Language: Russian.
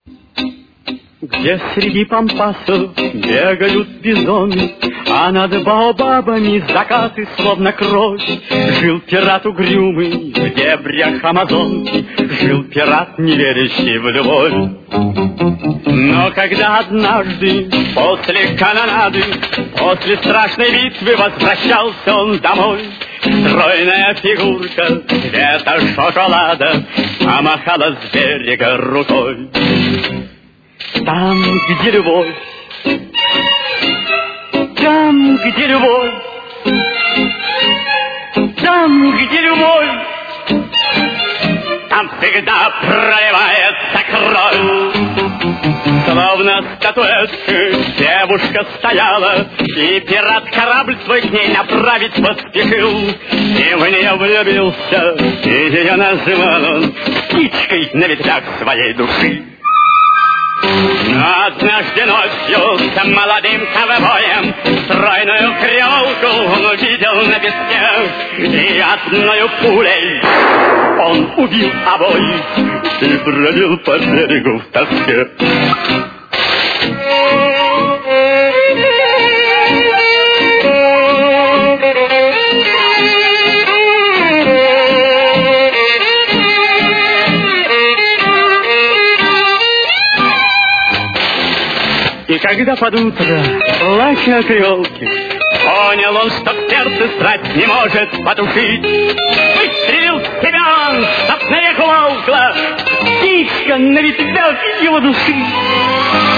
Где среди пампасов бегают бизоны, а над баобабами закаты словно кровь. Жил пират угрюмый в дебрях Амазонки, жил пират, не верящий в любовь. Но когда однажды после канонады, после страшной битвы возвращался он домой, стройная фигурка цвета шоколада помахала с берега рукой. Там, где любовь, там, где любовь, там, где любовь, там всегда проливается кровь. Словно статуэтка девушка стояла, и пират корабль свой к ней направить поспешил. И в нее влюбился, и ее называл он птичкой на ветвях своей души. Но однажды ночью с молодым ковбоем стройную креолку он увидел на песке, и одною пулей он убил обоих и бродил по берегу в тоске. И когда под утро, плача креолки, понял он, что в сердце страсть не может потушить, выстрелил в себя он, чтоб наверху волкла птичка на ветвях его души.